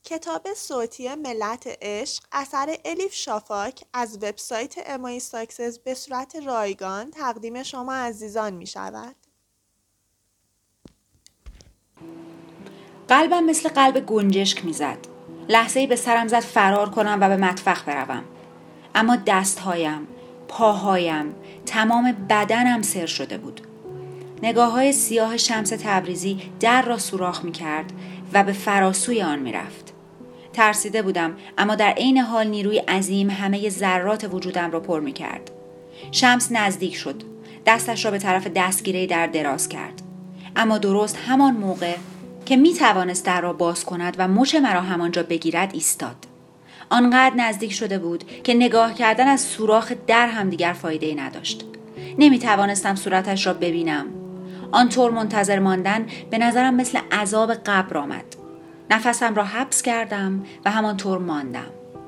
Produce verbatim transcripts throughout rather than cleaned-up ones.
کتاب صوتی ملت عشق اثر الیف شافاک از وبسایت امای ساکسس به صورت رایگان تقدیم شما عزیزان می شود. قلبم مثل قلب گنجشک می زد. لحظه‌ای به سرم زد فرار کنم و به مطبخ بروم. اما دستهایم، پاهایم، تمام بدنم سر شده بود. نگاه‌های سیاه شمس تبریزی در را سوراخ می کرد و به فراسوی آن می رفت. ترسیده بودم، اما در عین حال نیروی عظیم همه ذرات وجودم را پر می کرد. شمس نزدیک شد. دستش را به طرف دستگیره در دراز کرد. اما درست همان موقع که می توانست در را باز کند و مچ مرا همانجا بگیرد ایستاد. آنقدر نزدیک شده بود که نگاه کردن از سوراخ در هم دیگر فایده نداشت. نمی توانستم صورتش را ببینم. آنطور منتظر ماندن به نظرم مثل عذاب قبر آمد. نفسم را حبس کردم و همانطور ماندم.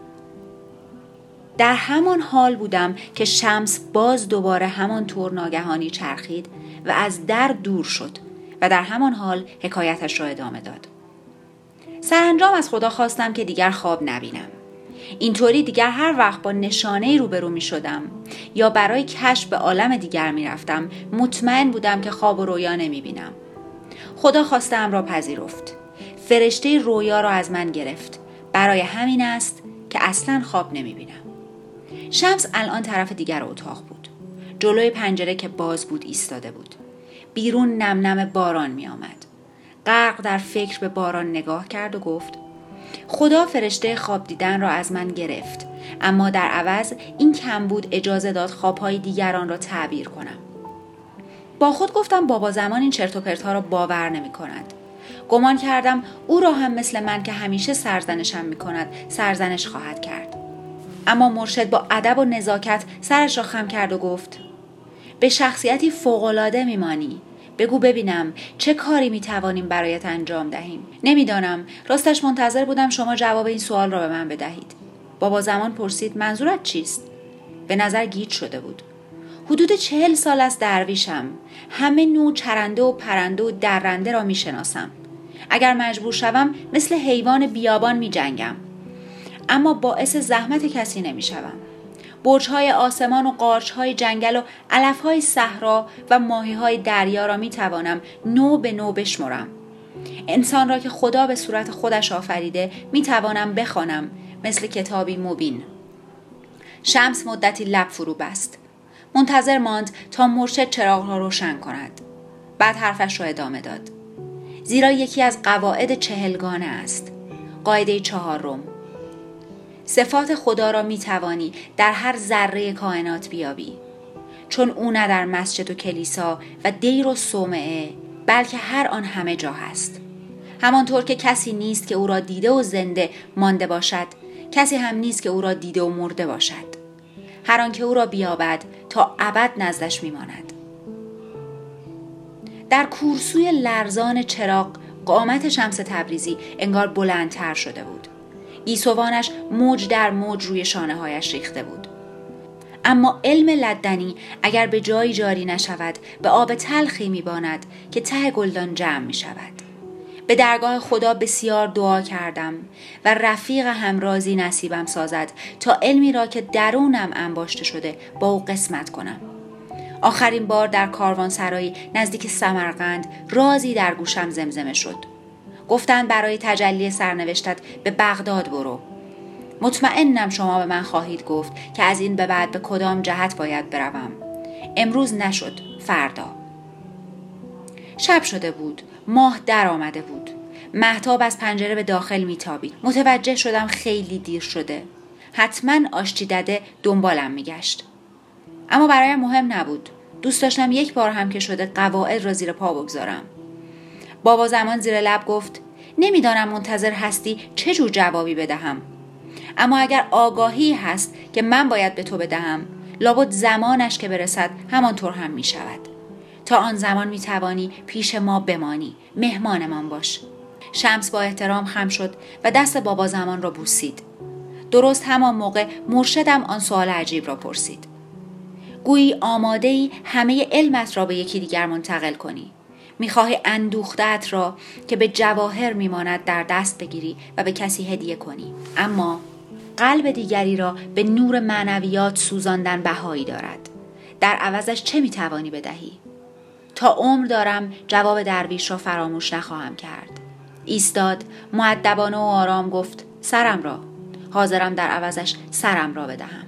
در همان حال بودم که شمس باز دوباره همانطور ناگهانی چرخید و از در دور شد و در همان حال حکایتش را ادامه داد. سرانجام از خدا خواستم که دیگر خواب نبینم. اینطوری دیگر هر وقت با نشانه‌ای روبرو می شدم یا برای کشف به عالم دیگر می رفتم مطمئن بودم که خواب و رویا نمی بینم. خدا خواستم را پذیرفت. فرشته رویا را از من گرفت. برای همین است که اصلاً خواب نمی بینم. شمس الان طرف دیگر اتاق بود. جلوی پنجره که باز بود ایستاده بود. بیرون نم نم باران می آمد. غرق در فکر به باران نگاه کرد و گفت: خدا فرشته خواب دیدن را از من گرفت، اما در عوض این کم بود اجازه داد خوابهای دیگران را تعبیر کنم. با خود گفتم بابا زمان این چرت و پرت‌ها را باور نمی کند. گمان کردم او را هم مثل من که همیشه سرزنشم می کند سرزنش خواهد کرد. اما مرشد با ادب و نزاکت سرش را خم کرد و گفت: به شخصیتی فوق‌العاده میمانی. بگو ببینم چه کاری میتوانیم برایت انجام دهیم. نمیدانم، راستش منتظر بودم شما جواب این سوال را به من بدهید. بابا زمان پرسید: منظورت چیست؟ به نظر گیج شده بود. حدود چهل سال از درویشم. همه نوع چرنده و پرنده و درنده را میشناسم. اگر مجبور شوم مثل حیوان بیابان میجنگم. اما باعث زحمت کسی نمیشوم. برج‌های آسمان و قارچ‌های جنگل و علف‌های صحرا و ماهی‌های دریا را می‌توانم نو به نو بشمرم. انسان را که خدا به صورت خودش آفریده می‌توانم بخوانم مثل کتابی مبین. شمس مدتی لب فرو بست. منتظر ماند تا مرشد چراغ را روشن کند. بعد حرفش را ادامه داد. زیرا یکی از قواعد چهلگانه است. قاعده چهارم: صفات خدا را می توانی در هر ذره کائنات بیابی، چون او نه در مسجد و کلیسا و دیر و صومعه بلکه هر آن همه جا هست. همانطور که کسی نیست که او را دیده و زنده مانده باشد، کسی هم نیست که او را دیده و مرده باشد. هر آن که او را بیابد تا ابد نزدش می ماند. در کورسوی لرزان چراغ قامت شمس تبریزی انگار بلندتر شده بود. گیسوانش موج در موج روی شانه هایش ریخته بود. اما علم لدنی اگر به جایی جاری نشود به آب تلخی میباند که ته گلدان جمع می شود. به درگاه خدا بسیار دعا کردم و رفیق همرازی نصیبم سازد تا علمی را که درونم انباشته شده با او قسمت کنم. آخرین بار در کاروانسرایی نزدیک سمرقند رازی در گوشم زمزمه شد. گفتند برای تجلی سرنوشتت به بغداد برو. مطمئنم شما به من خواهید گفت که از این به بعد به کدام جهت باید بروم. امروز نشد، فردا. شب شده بود، ماه در آمده بود. مهتاب از پنجره به داخل میتابید. متوجه شدم خیلی دیر شده. حتما آشتی دده دنبالم میگشت. اما برایم مهم نبود. دوست داشتم یک بار هم که شده قواعد را زیر پا بگذارم. بابا زمان زیر لب گفت: نمیدانم منتظر هستی چه جور جوابی بدهم، اما اگر آگاهی هست که من باید به تو بدهم، لابد زمانش که برسد همانطور هم می شود. تا آن زمان می توانی پیش ما بمانی، مهمانمان باش. شمس با احترام خم شد و دست بابا زمان را بوسید. درست همان موقع مرشدم آن سوال عجیب را پرسید. گویی آماده‌ای همه علمت را به یکی دیگر منتقل کنی. می‌خواهی اندوخته‌ات را که به جواهر می‌ماند در دست بگیری و به کسی هدیه کنی، اما قلب دیگری را به نور معنویات سوزاندن بهایی دارد. در عوضش چه می‌توانی بدهی؟ تا عمر دارم جواب درویش را فراموش نخواهم کرد. ایستاد، مؤدبانه و آرام گفت سرم را. حاضرم در عوضش سرم را بدهم.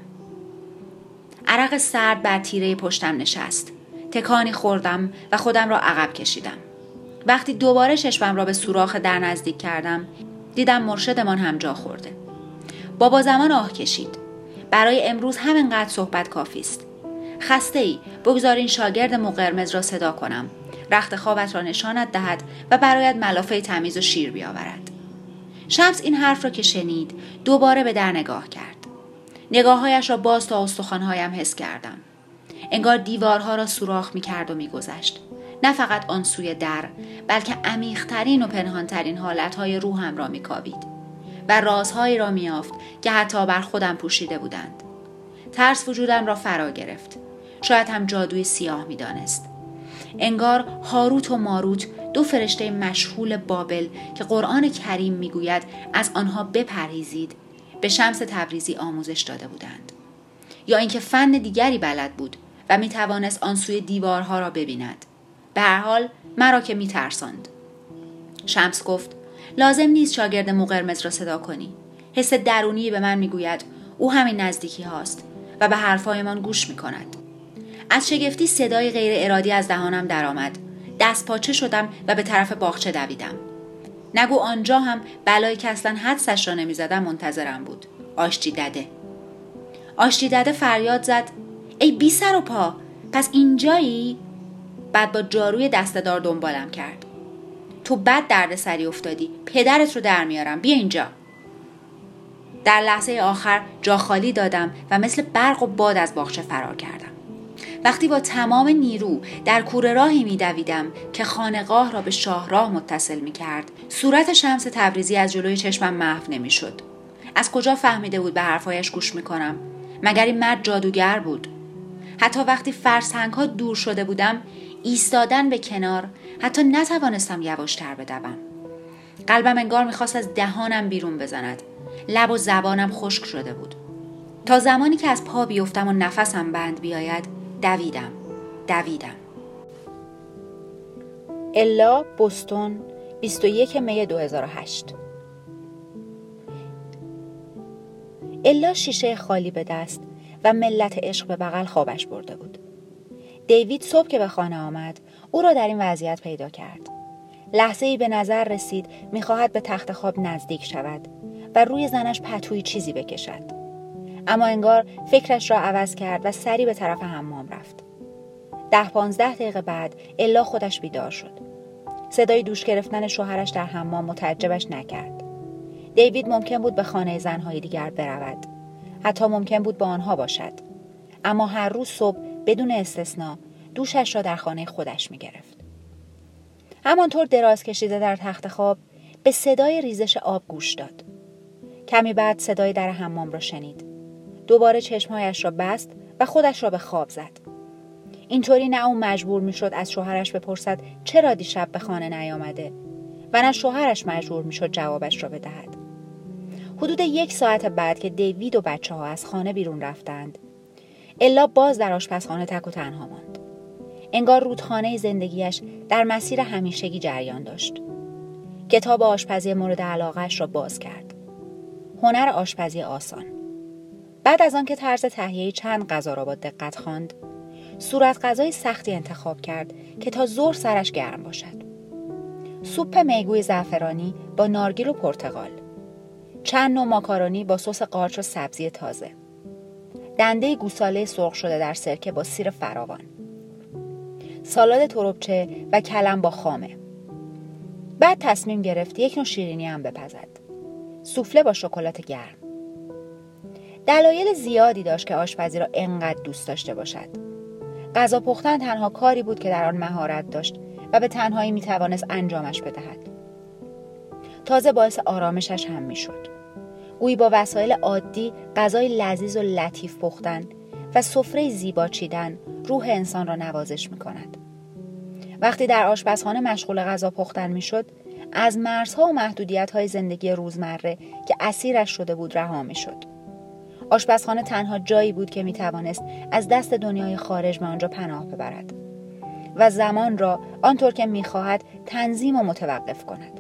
عرق سرد بر تیره پشتم نشست. تکانی خوردم و خودم را عقب کشیدم. وقتی دوباره چشمم را به سوراخ در نزدیک کردم، دیدم مرشدمان هم جا خورده. بابا زمان آه کشید. برای امروز همینقدر صحبت کافی است. خسته ای، بگذار این شاگرد مو قرمز را صدا کنم. رخت خوابت را نشانت دهد و برایت ملافه تمیز و شیر بیاورد. شمس این حرف را که شنید، دوباره به در نگاه کرد. نگاههایش را باز تا استخوانهایم حس کردم. انگار دیوارها را سوراخ می کرد و می گذشت. نه فقط آن سوی در، بلکه عمیق‌ترین و پنهانترین حالتهای روحم را می کاوید و رازهایی را می یافت که حتی بر خودم پوشیده بودند. ترس وجودم را فرا گرفت. شاید هم جادوی سیاه می دانست. انگار هاروت و ماروت، دو فرشته مشغول بابل که قرآن کریم می گوید از آنها بپرهیزید، به شمس تبریزی آموزش داده بودند. یا اینکه فن دیگری بلد بود و می توانست آن سوی دیوارها را ببیند. به هر حال مرا که می ترساند. شمس گفت لازم نیست شاگرد مو قرمز را صدا کنی. حس درونی به من می گوید او همین نزدیکی هاست و به حرفایمان گوش می کند. از شگفتی صدای غیر ارادی از دهانم درآمد. دست پاچه شدم و به طرف باغچه دویدم. نگو آنجا هم بلایی که اصلا حدسش را نمی زدم منتظرم بود. آشتی دده. آشتی دده فریاد زد ای بی سر و پا، پس اینجایی؟ بعد با جاروی دسته‌دار دنبالم کرد. تو بد درد سری افتادی، پدرت رو در میارم، بیا اینجا. در لحظه آخر جا خالی دادم و مثل برق و باد از باغچه فرار کردم. وقتی با تمام نیرو در کوره راهی می دویدم که خانقاه را به شاهراه متصل می کرد، صورت شمس تبریزی از جلوی چشمم محو نمی شد. از کجا فهمیده بود به حرفایش گوش می کنم؟ مگر این مرد جادوگر بود؟ حتی وقتی فرسنگ ها دور شده بودم، ایستادن به کنار، حتی نتوانستم یواشتر بدوم. قلبم انگار میخواست از دهانم بیرون بزند. لب و زبانم خشک شده بود. تا زمانی که از پا بیفتم و نفسم بند بیاید، دویدم. دویدم. الا، بوستون، بیست و یک می دو هزار و هشت. الا شیشه خالی به دست و ملت عشق به بغل خوابش برده بود. دیوید صبح که به خانه آمد، او را در این وضعیت پیدا کرد. لحظه ای به نظر رسید می‌خواهد به تخت خواب نزدیک شود و روی زنش پتویی چیزی بکشد. اما انگار فکرش را عوض کرد و سری به طرف حمام رفت. ده پانزده دقیقه بعد الا خودش بیدار شد. صدای دوش گرفتن شوهرش در حمام متعجبش نکرد. دیوید ممکن بود به خانه زنهای دیگر برود. حتی ممکن بود با آنها باشد. اما هر روز صبح بدون استثناء دوشش را در خانه خودش می گرفت. همانطور دراز کشیده در تخت خواب به صدای ریزش آب گوش داد. کمی بعد صدای در حمام را شنید. دوباره چشمهایش را بست و خودش را به خواب زد. اینطوری نه او مجبور می شد از شوهرش بپرسد چرا دیشب به خانه نیامده و نه شوهرش مجبور می شد جوابش را بدهد. حدود یک ساعت بعد که دیوید و بچه ها از خانه بیرون رفتند، الا باز در آشپزخانه تک و تنها ماند. انگار رودخانه زندگیش در مسیر همیشگی جریان داشت. کتاب آشپزی مورد علاقه‌اش را باز کرد. هنر آشپزی آسان. بعد از آن که طرز تهیه چند غذا را با دقت خواند، صورت غذای سختی انتخاب کرد که تا ظهر سرش گرم باشد. سوپ میگوی زعفرانی با نارگیل و پرتقال. چند نوع ماکارونی با سس قارچ و سبزی تازه. دنده گوساله سرخ شده در سرکه با سیر فراوان. سالاد تربچه و کلم با خامه. بعد تصمیم گرفت یک نوع شیرینی هم بپزد. سوفله با شکلات گرم. دلایل زیادی داشت که آشپزی را انقدر دوست داشته باشد. غذا پختن تنها کاری بود که در آن مهارت داشت و به تنهایی میتوانست انجامش بدهد. تازه باعث آرامشش هم میشد. گویی با وسایل عادی غذای لذیذ و لطیف پختن و سفره زیبا چیدن روح انسان را نوازش میکند. وقتی در آشپزخانه مشغول غذا پختن میشد، از مرزها و محدودیت‌های زندگی روزمره که اسیرش شده بود رها میشد. آشپزخانه تنها جایی بود که میتوانست از دست دنیای خارج به آنجا پناه ببرد و زمان را آنطور که میخواهد تنظیم و متوقف کند.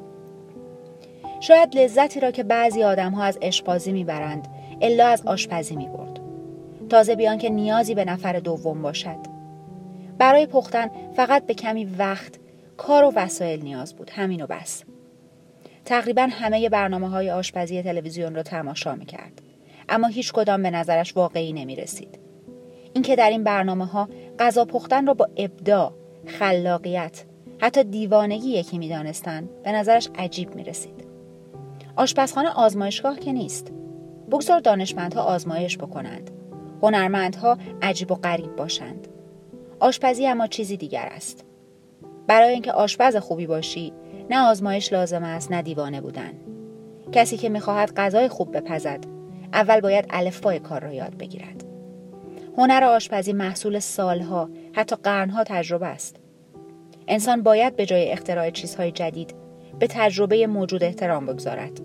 شاید لذتی را که بعضی آدم‌ها از آشپزی میبرند، الا از آشپزی میبرد. تازه بیان که نیازی به نفر دوم باشد. برای پختن فقط به کمی وقت، کار و وسایل نیاز بود، همین و بس. تقریباً همه برنامه‌های آشپزی تلویزیون را تماشا می‌کرد، اما هیچ کدام به نظرش واقعی نمی‌رسید. اینکه در این برنامه‌ها غذا پختن را با ابداع، خلاقیت، حتی دیوانگی یکی می‌دانستند، به نظرش عجیب می‌رسید. آشپزخانه آزمایشگاه که نیست. بگذار دانشمندها آزمایش بکنند. هنرمندها عجیب و غریب باشند. آشپزی اما چیزی دیگر است. برای اینکه آشپز خوبی باشی، نه آزمایش لازم است، نه دیوانه بودن. کسی که می‌خواهد غذای خوب بپزد، اول باید الفبای کار را یاد بگیرد. هنر آشپزی محصول سالها، حتی قرنها تجربه است. انسان باید به جای اختراع چیزهای جدید، به تجربه موجود احترام بگذارد.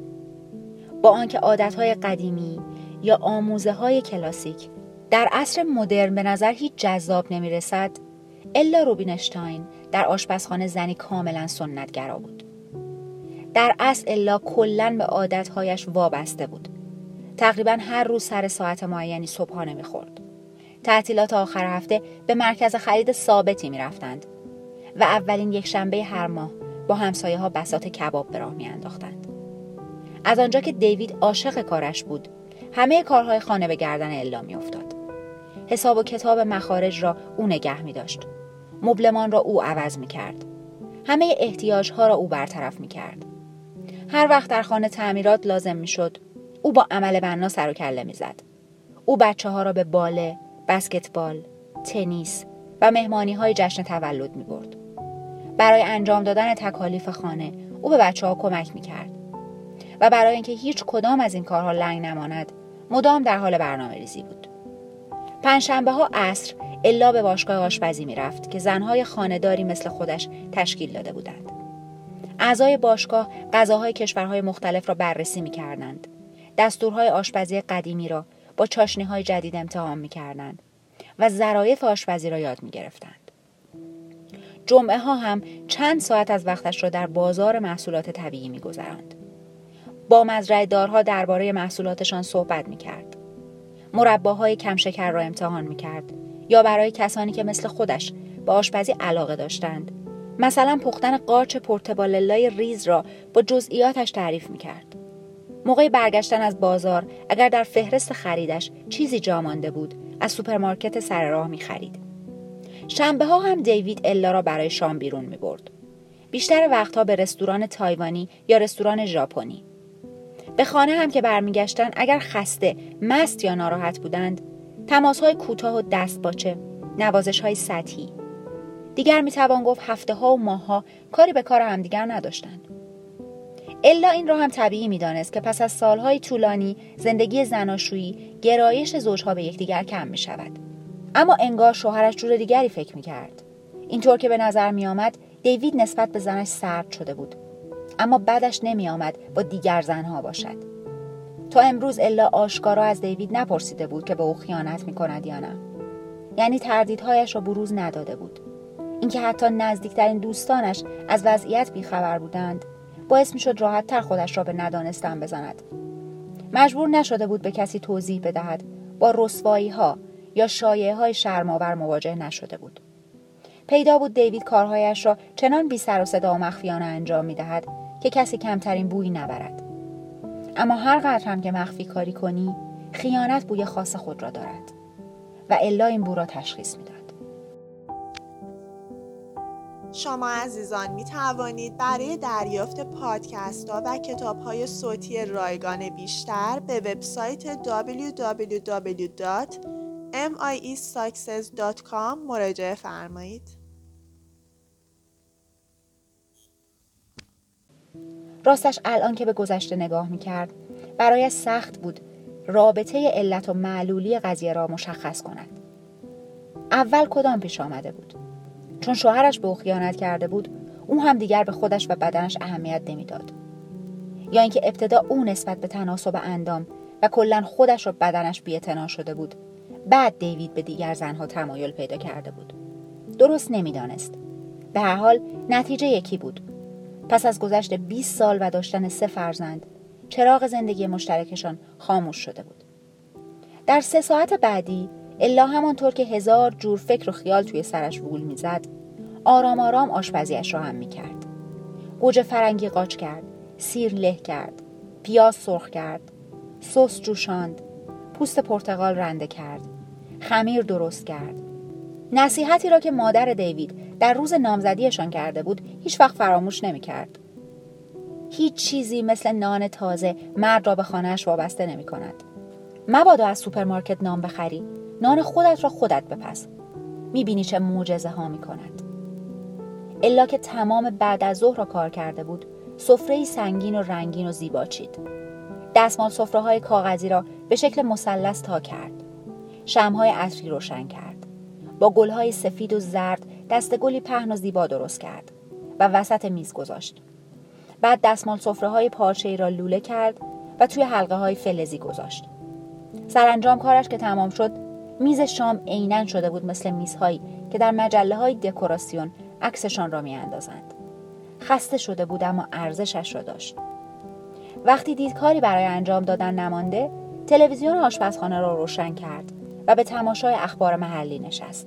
با آنکه عادتهای قدیمی یا آموزه‌های کلاسیک در عصر مدرن به نظر هیچ جذاب نمی‌رسد، الا روبینشتاین در آشپزخانه زنی کاملا سنتگرا بود. در اصل الا کلاً به عادتهایش وابسته بود. تقریباً هر روز سر ساعت معینی صبحانه می‌خورد. تعطیلات آخر هفته به مرکز خرید ثابتی می‌رفتند و اولین یک شنبه هر ماه با همسایه‌ها بساط کباب به راه می‌انداختند. از آنجا که دیوید عاشق کارش بود، همه کارهای خانه به گردن الا می‌افتاد. حساب و کتاب مخارج را او نگه می‌داشت. مبلمان را او عوض می‌کرد. همه احتیاجها را او برطرف می‌کرد. هر وقت در خانه تعمیرات لازم می‌شد، او با عمل بنا سر و کله می‌زد. او بچه‌ها را به باله، بسکتبال، تنیس و مهمانی‌های جشن تولد می‌برد. برای انجام دادن تکالیف خانه، او به بچه‌ها کمک می‌کرد. و برای اینکه هیچ کدام از این کارها لنگ نماند، مدام در حال برنامه‌ریزی بود. پنجشنبه‌ها عصر الا به باشگاه آشپزی می‌رفت که زن‌های خانه‌داری مثل خودش تشکیل داده بودند. اعضای باشگاه غذاهای کشورهای مختلف را بررسی می‌کردند. دستورهای آشپزی قدیمی را با چاشنی‌های جدید امتحان می‌کردند و ظرایف آشپزی را یاد می‌گرفتند. جمعه‌ها هم چند ساعت از وقتش را در بازار محصولات طبیعی می‌گذراند. با مزرعه‌دارها درباره محصولاتشان صحبت می‌کرد. مرباهای کم شکر را امتحان می‌کرد یا برای کسانی که مثل خودش به آشپزی علاقه داشتند، مثلا پختن قارچ پورتاباللای ریز را با جزئیاتش تعریف می‌کرد. موقع برگشتن از بازار اگر در فهرست خریدش چیزی جا مانده بود، از سوپرمارکت سر راه می‌خرید. شنبه‌ها هم دیوید الا را برای شام بیرون می‌برد. بیشتر وقتها به رستوران تایوانی یا رستوران ژاپنی. به خانه هم که برمیگشتن اگر خسته، مست یا ناراحت بودند، تماس‌های کوتاه و دستباچه، نوازش‌های سطحی. دیگر میتوان گفت هفته‌ها و ماه‌ها کاری به کار همدیگر نداشتند. الا این را هم طبیعی میدانست که پس از سالهای طولانی زندگی زناشویی، گرایش زوجها به یکدیگر کم میشود. اما انگار شوهرش جور دیگری فکر میکرد. اینطور که به نظر میآمد دیوید نسبت به زنش سرد شده بود. اما بعدش نمی آمد با دیگر زنها باشد. تا امروز الا آشکارا از دیوید نپرسیده بود که به او خیانت می کند یا نه. یعنی تردیدهایش را بروز نداده بود. اینکه حتی نزدیکترین دوستانش از وضعیت بیخبر بودند، باعث می شد راحت تر خودش را به ندانستن بزند. مجبور نشده بود به کسی توضیح بدهد، با رسوایی ها یا شایعه های شرم‌آور مواجه نشده بود. پیدا بود دیوید کارهایش را چنان بی سر و صدا و مخفیانه انجام می دهد که کسی کمترین بویی نبرد. اما هر قدر هم که مخفی کاری کنی، خیانت بوی خاص خود را دارد و الا این بو را تشخیص می داد. شما عزیزان می توانید برای دریافت پادکست ها و کتاب های صوتی رایگان بیشتر به وبسایت دبلیو دبلیو دبلیو دات ام آی ای ساکسس دات کام مراجعه فرمایید. راستش الان که به گذشته نگاه می‌کرد، برایش سخت بود رابطه علت و معلولی قضیه را مشخص کند. اول کدام پیش آمده بود؟ چون شوهرش به او خیانت کرده بود، او هم دیگر به خودش و بدنش اهمیت نمیداد. یا اینکه ابتدا او نسبت به تناسب اندام و کلاً خودش و بدنش بی‌اعتنا شده بود، بعد دیوید به دیگر زنها تمایل پیدا کرده بود. درست نمیدانست. به هر حال نتیجه یکی بود. پس از گذشت بیست سال و داشتن سه فرزند، چراغ زندگی مشترکشان خاموش شده بود. در سه ساعت بعدی، الا همانطور که هزار جور فکر و خیال توی سرش وول میزد، آرام آرام آشپزیش را هم میکرد. گوجه فرنگی قاچ کرد، سیر له کرد، پیاز سرخ کرد، سس جوشاند، پوست پرتقال رنده کرد، خمیر درست کرد. نصیحتی را که مادر دیوید در روز نامزدیشان کرده بود هیچ وقت فراموش نمی کرد. هیچ چیزی مثل نان تازه مرد را به خانه‌اش وابسته نمی کند. مبادا از سوپرمارکت نان بخری، نان خودت را خودت بپز. می بینی چه معجزه ها می کند. الا که تمام بعد از ظهر را کار کرده بود، سفره‌ای سنگین و رنگین و زیبا چید. دستمال سفره‌های کاغذی را به شکل مثلث تا کرد. شمع‌های عطری روشن کرد. با گل‌های سفید و زرد دسته گلی پهن و زیبا درست کرد و وسط میز گذاشت. بعد دستمال سفره‌های پارچه‌ای را لوله کرد و توی حلقه‌های فلزی گذاشت. سرانجام کارش که تمام شد، میز شام عیناً شده بود مثل میزهایی که در مجله‌های دکوراسیون عکسشان را می‌اندازند. خسته شده بود اما ارزشش را داشت. وقتی دید کاری برای انجام دادن نمانده، تلویزیون آشپزخانه را روشن کرد و به تماشای اخبار محلی نشست.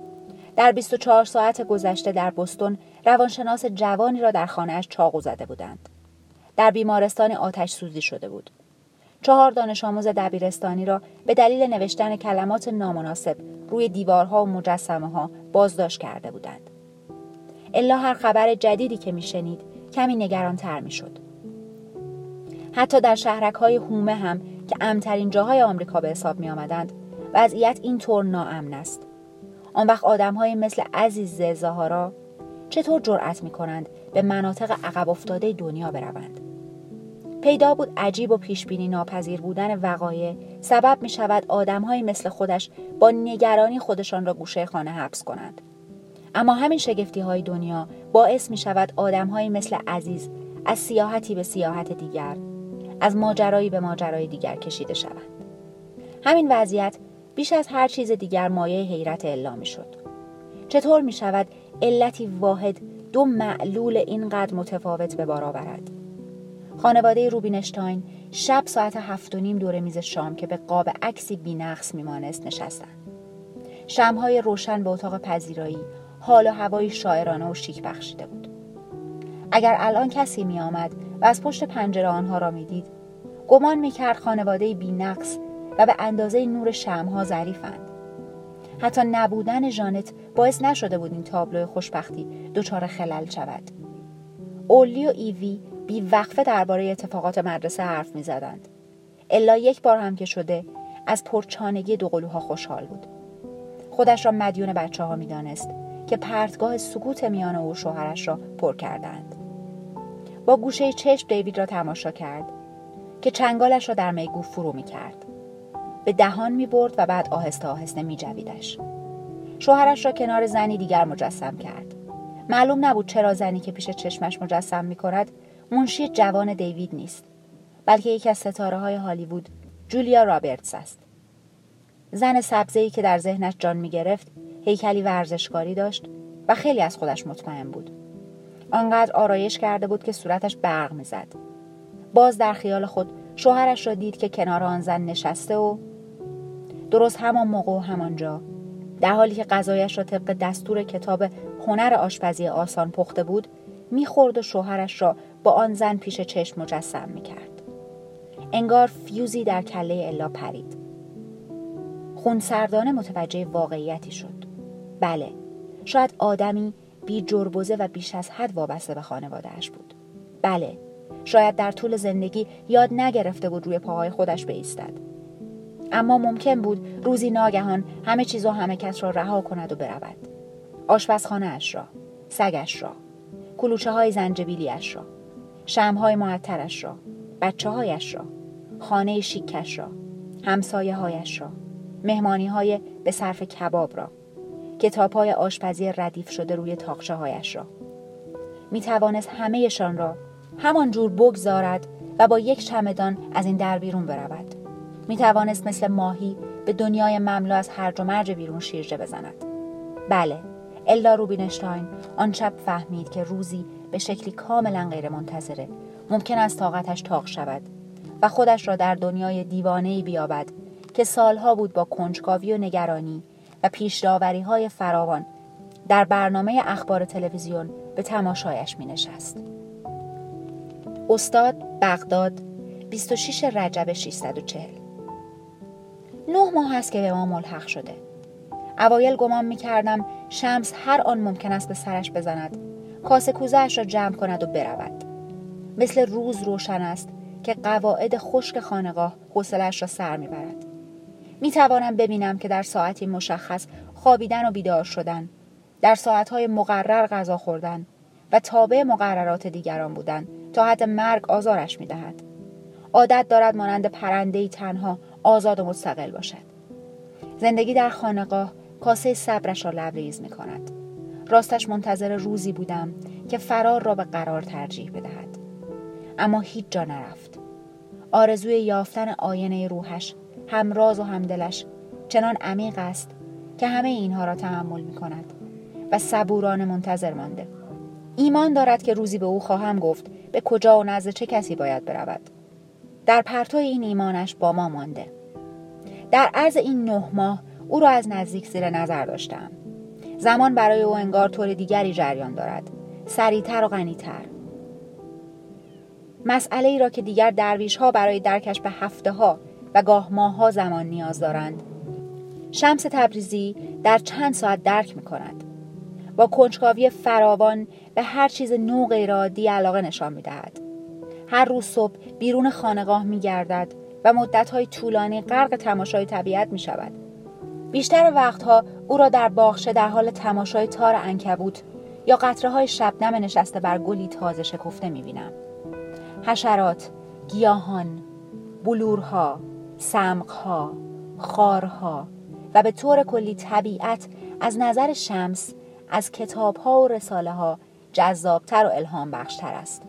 در بیست و چهار ساعت گذشته در بوستون روانشناس جوانی را در خانه‌اش چاقو زده بودند. در بیمارستان آتش سوزی شده بود. چهار دانش آموز دبیرستانی را به دلیل نوشتن کلمات نامناسب روی دیوارها و مجسمه‌ها بازداشت کرده بودند. الا هر خبر جدیدی که میشنید کمی نگران‌تر میشد. حتی در شهرک‌های هومه هم که امن‌ترین جاهای آمریکا به حساب می آمدند، وضعیت اینطور ناامن است. آن وقت آدم‌های مثل عزیز زهارا چطور جرأت می‌کنند به مناطق عقب افتاده دنیا بروند؟ پیدا بود عجیب و پیشبینی ناپذیر بودن وقایع سبب می‌شود آدم‌های مثل خودش با نگرانی خودشان را گوشه خانه حبس کنند. اما همین شگفتی‌های دنیا باعث می‌شود آدم‌های مثل عزیز از سیاحتی به سیاحت دیگر، از ماجرایی به ماجرای دیگر کشیده شوند. همین وضعیت بیش از هر چیز دیگر مایه حیرت الا می‌شد. چطور می‌شود علتی واحد دو معلول اینقدر متفاوت به بار آورد؟ خانواده روبینشتاین شب ساعت هفت و نیم دور میز شام که به قاب عکسی بی‌نقص میمانست نشستند. شمع‌های روشن به اتاق پذیرایی حال و هوای شاعرانه و شیک بخشیده بود. اگر الان کسی می آمد و از پشت پنجره آنها را می دید، گمان می کرد خانواده بی‌نقص و به اندازه نور شمع‌ها ظریفند. حتی نبودن ژانت باعث نشده بود این تابلو خوشبختی دچار خلل شود. اولی و ایوی بی وقفه درباره اتفاقات مدرسه حرف می زدند. الا یک بار هم که شده از پرچانگی دوقلوها خوشحال بود. خودش را مدیون بچه ها می دانست که پرتگاه سکوت میان او و شوهرش را پر کردند. با گوشه چشم دیوید را تماشا کرد که چنگالش را در میگو فرو می کرد. به دهان می برد و بعد آهسته آهسته می جویدش. شوهرش را کنار زنی دیگر مجسم کرد. معلوم نبود چرا زنی که پیش چشمش مجسم می کند منشی جوان دیوید نیست، بلکه یکی از ستاره های هالیوود، جولیا رابرتس است. زن سبزه‌ای که در ذهنش جان می گرفت، هیکلی ورزشکاری داشت و خیلی از خودش مطمئن بود. آنقدر آرایش کرده بود که صورتش برق می زد. باز در خیال خود شوهرش را دید که کنار آن زن نشسته و درست همان موقع و همانجا، در حالی که غذایش را طبق دستور کتاب هنر آشپزی آسان پخته بود، می‌خورد و شوهرش را با آن زن پیش چشم مجسم می‌کرد. انگار فیوزی در کله الا پرید. خونسردانه متوجه واقعیتی شد. بله، شاید آدمی بی جربوزه و بیش از حد وابسته به خانواده‌اش بود. بله، شاید در طول زندگی یاد نگرفته بود روی پاهای خودش بایستد. اما ممکن بود روزی ناگهان همه چیز و همه کس را رها کند و برود. آشپزخانه‌اش را، سگش را، کلوچه های زنجبیلیش را، شمع‌های معطرش را، بچه هایش را، خانه شیکش را، همسایه هایش را، مهمانی های به صرف کباب را، کتاب‌های آشپزی ردیف شده روی تاقچه‌هایش را. می توانست همه‌شان را همان جور بگذارد و با یک چمدان از این در بیرون برود. می توانست مثل ماهی به دنیای مملو از هرج و مرج بیرون شیرجه بزند. بله، الا روبینشتاین آن شب فهمید که روزی به شکلی کاملا غیر منتظره ممکن است طاقتش طاق شود و خودش را در دنیای دیوانه‌ای بیابد که سالها بود با کنجکاوی و نگرانی و پیش‌داوری‌های فراوان در برنامه اخبار تلویزیون به تماشایش می‌نشست. استاد بغداد بیست و شش رجب ششصد و چهل. نه ماه است که به ما ملحق شده. اوایل گمان می‌کردم شمس هر آن ممکن است به سرش بزند، کاسه کوزه‌اش را جمع کند و برود. مثل روز روشن است که قواعد خشک خانقاه حوصله‌اش را سر می‌برد. می‌توانم ببینم که در ساعتی مشخص خوابیدن و بیدار شدن، در ساعت‌های مقرر غذا خوردن و تابع مقررات دیگران بودن تا حد مرگ آزارش می‌دهد. عادت دارد مانند پرنده‌ای تنها آزاد و مستقل باشد. زندگی در خانقاه کاسه صبرش را لبریز می‌کند. راستش منتظر روزی بودم که فرار را به قرار ترجیح بدهد. اما هیچ جا نرفت. آرزوی یافتن آینه روحش، همراز و همدلش چنان عمیق است که همه اینها را تحمل می‌کند و صبورانه منتظر مانده. ایمان دارد که روزی به او خواهم گفت به کجا و نزد چه کسی باید برود. در پرتو این ایمانش با ما مانده. در عرض این نه ماه او را از نزدیک زیر نظر داشتم. زمان برای او انگار طور دیگری جریان دارد، سریعتر و غنی‌تر. مسئله ای را که دیگر درویش ها برای درکش به هفته ها و گاه ماه ها زمان نیاز دارند، شمس تبریزی در چند ساعت درک می کند. با کنجکاوی فراوان به هر چیز نو غیر عادی علاقه نشان می دهد. هر روز صبح بیرون خانقاه می گردد و مدت‌های طولانی غرق تماشای طبیعت می شود. بیشتر وقتها او را در باغچه در حال تماشای تار عنکبوت یا قطره‌های شبنم نشسته بر گلی تازه شکفته می بینم. حشرات، گیاهان، بلورها، سمقها، خارها و به طور کلی طبیعت از نظر شمس از کتاب‌ها و رساله‌ها جذاب‌تر و الهام بخش‌تر است.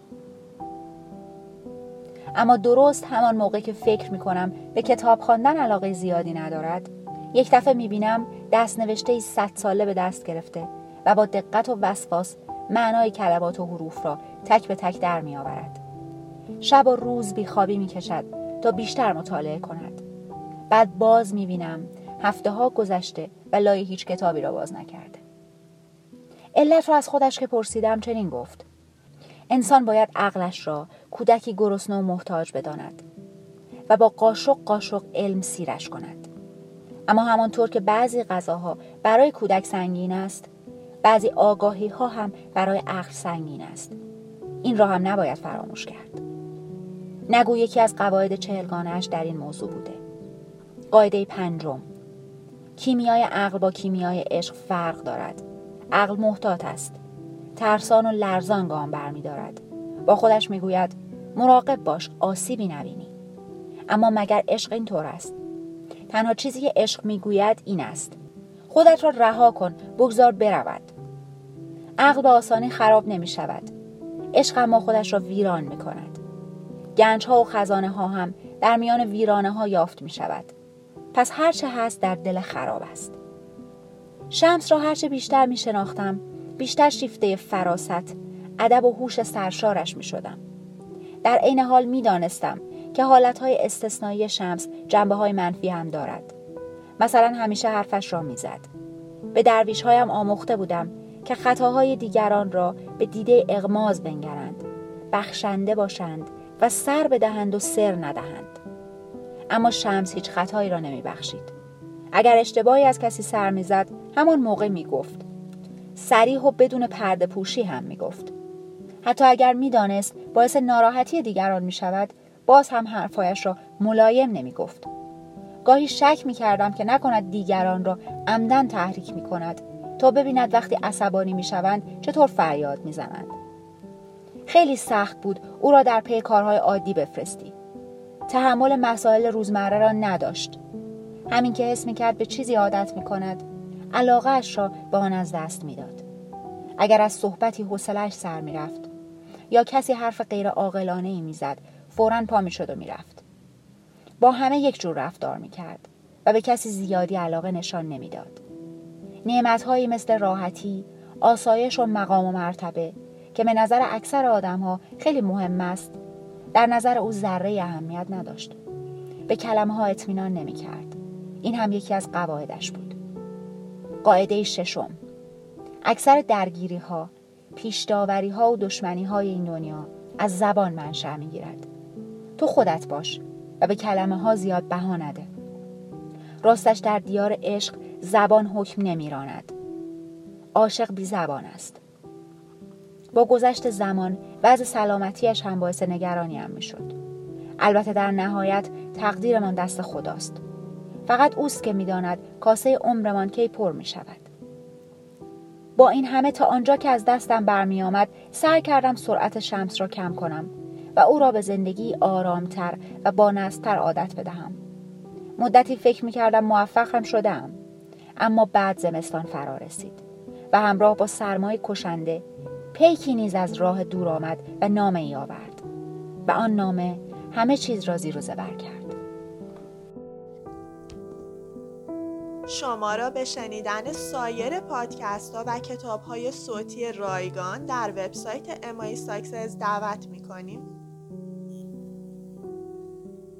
اما درست همان موقع که فکر می‌کنم به کتاب خواندن علاقه زیادی ندارد، یک دفعه می‌بینم دست نوشته‌ای صد ساله به دست گرفته و با دقت و وسواس معنای کلمات و حروف را تک به تک در می‌آورد. شب و روز بیخوابی می‌کشد تا بیشتر مطالعه کند. بعد باز می‌بینم هفته‌ها گذشته و لای هیچ کتابی را باز نکرده. علت را از خودش که پرسیدم چنین گفت: انسان باید عقلش را کودکی گرسنه و محتاج بداند و با قاشق قاشق علم سیرش کند. اما همانطور که بعضی غذاها برای کودک سنگین است، بعضی آگاهی ها هم برای عقل سنگین است. این را هم نباید فراموش کرد. نگو یکی از قواعد چهلگانه‌اش در این موضوع بوده. قاعده پنجم: کیمیای عقل با کیمیای عشق فرق دارد. عقل محتاط است، ترسان و لرزان گام برمی دارد. با خودش می گوید مراقب باش آسیبی نبینی. اما مگر عشق این طور است؟ تنها چیزی که عشق می گوید این است: خودت را رها کن، بگذار برود. عقل به آسانی خراب نمی شود. عشق اما خودش را ویران می کند. گنج ها و خزانه ها هم در میان ویرانه ها یافت می شود. پس هرچه هست در دل خراب است. شمس را هرچه بیشتر می شناختم، بیشتر شیفته فراست، ادب و هوش سرشارش می شدم. در عین حال می دانستم که حالتهای استثنایی شمس جنبه های منفی هم دارد. مثلا همیشه حرفش را می زد. به درویش هایم آموخته بودم که خطاهای دیگران را به دیده اغماض بنگرند، بخشنده باشند و سر بدهند و سر ندهند. اما شمس هیچ خطایی را نمی بخشید. اگر اشتباهی از کسی سر می زد، همان موقع می گفت. صریح و بدون پرده پوشی هم می گفت. حتی اگر می دانست باعث ناراحتی دیگران می شود، باز هم حرفایش را ملایم نمی گفت. گاهی شک می کردم که نکند دیگران را عمدن تحریک می کند تا ببیند وقتی عصبانی می شوند چطور فریاد می زنند. خیلی سخت بود او را در پی کارهای عادی بفرستی. تحمل مسائل روزمره را نداشت. همین که حس می کرد به چیزی عادت می کند، علاقه‌اش را به آن از دست می‌داد. اگر از صحبتی حوصله‌اش سر می‌رفت یا کسی حرف غیر عاقلانه‌ای می‌زد، فوراً پا می‌شد و می‌رفت. با همه یک جور رفتار می‌کرد و به کسی زیادی علاقه نشان نمی‌داد. نعمت‌هایی مثل راحتی، آسایش و مقام و مرتبه که به نظر اکثر آدم‌ها خیلی مهم است، در نظر او ذره اهمیت نداشت. به کلمه‌ها اطمینان نمی‌کرد. این هم یکی از قواعدش بود. قاعده ششم: اکثر درگیری‌ها، پیش‌داوری‌ها و دشمنی‌های این دنیا از زبان منشأ می‌گیرد. تو خودت باش و به کلمه‌ها زیاد بها نده. راستش در دیار عشق زبان حکم نمی‌راند. عاشق بی زبان است. با گذشت زمان وضع سلامتیش هم باعث نگرانی هم می‌شد. البته در نهایت تقدیرمان دست خداست. فقط اوست که می‌داند کاسه عمرمان کی پر می‌شود. با این همه تا آنجا که از دستم برمی آمد سعی کردم سرعت شمس را کم کنم و او را به زندگی آرامتر و بانظم‌تر عادت بدهم. مدتی فکر می کردم موفق هم شدم، اما بعد زمستان فرا رسید و همراه با سرمای کشنده پیکی نیز از راه دور آمد و نامه ای آورد و آن نامه همه چیز را زیر و زبر کرد. شما را به شنیدن سایر پادکست ها و کتاب های صوتی رایگان در وبسایت ام آی ساکسس دعوت می کنیم.